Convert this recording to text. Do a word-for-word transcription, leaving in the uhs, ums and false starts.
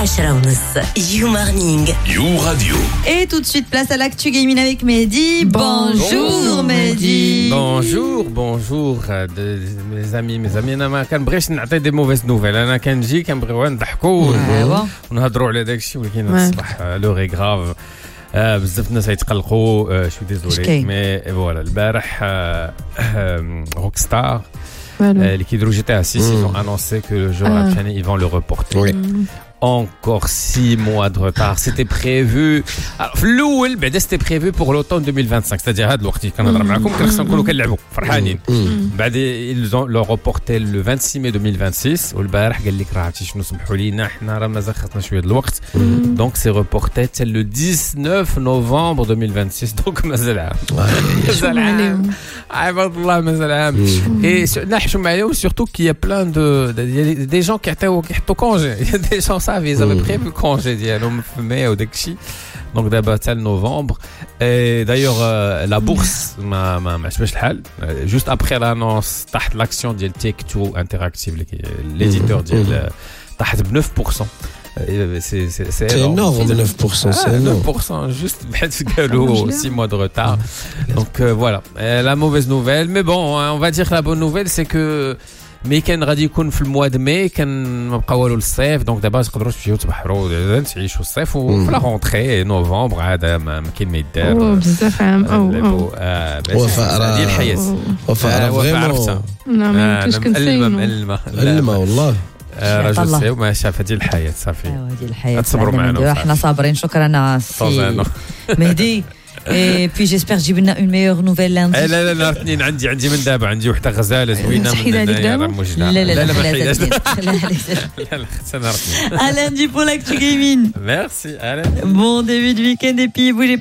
عشرة ونص. You Morning. You Radio. Et tout de suite, place à l'actu gaming avec Mehdi. Bonjour Mehdi. Bonjour, bonjour de, mes amis, mes amis. أنا ما كنبغيش نعطي دي موفيس نوفيل. أنا كنجي كنبغيو نضحكوا ونهضروا على داك الشيء ولكن الصباح لوغي غراف. آه بزاف الناس يتقلقوا آه شوي ديزولي مي فوالا البارح روك ستار اللي كيديروا جي تي سix ils ont annoncé que le jour à Chani ils vont le reporter. Oui. Encore six mois de retard. C'était prévu. Alors, الأول بعدا c'était prévu pour l'automne deux mille vingt-cinq. C'est-à-dire هذا الوقت كنهضر معكم كنخصنا نكونوا كنلعبوا فرحانين. بعد ils ont le reporté le vingt-six mai deux mille vingt-six والبارح قال لك راه عرفتي شنو سمحوا لينا حنا راه مازال خصنا شويه د الوقت. Donc c'est reporté حتى le dix-neuf novembre deux mille vingt-six. Donc مازال عام. مازال عام. عباد الله مازال عام. Et نحشم عليهم surtout qu'il y a plein de des gens qui عطاو كيحطوا congé. Il y a des gens ça ils avaient prévu congé ديالهم في mai ou داكشي. Donc d'abord c'est le novembre et d'ailleurs euh, la bourse ما ما ما عجبش الحال juste après l'annonce تحت l'action ديال Take Two Interactive l'éditeur ديال تحت ب neuf pour cent. C'est, c'est, c'est énorme, énorme neuf pour cent, c'est ah, énorme. neuf pour cent, juste six mois de retard. Donc euh, voilà, euh, la mauvaise nouvelle. Mais bon, hein, on va dire que la bonne nouvelle, c'est que mais كان غادي يكون في الموا د ماي كان ما بقى والو للصيف دونك دابا تقدروا تمشيو تبحروا تعيشوا الصيف وفي لا رونتري نوفمبر عاد ما كاين ما يدار بزاف عام او وفاء هذه الحياه وفاء فريمون لا ما يمكنش كنسينو الماء الماء والله رجل سيو ما شاف هذه الحياه صافي هذه الحياه تصبروا معنا احنا صابرين شكرا سي مهدي. Et puis j'espère que j'ai une meilleure nouvelle lundi. لا لا لا اثنين عندي عندي من دابا عندي وحده غزاله زوينه من لا لا لا لا لا à lundi pour l'actu gaming. Merci. Bon début de week-end et puis bougez pas.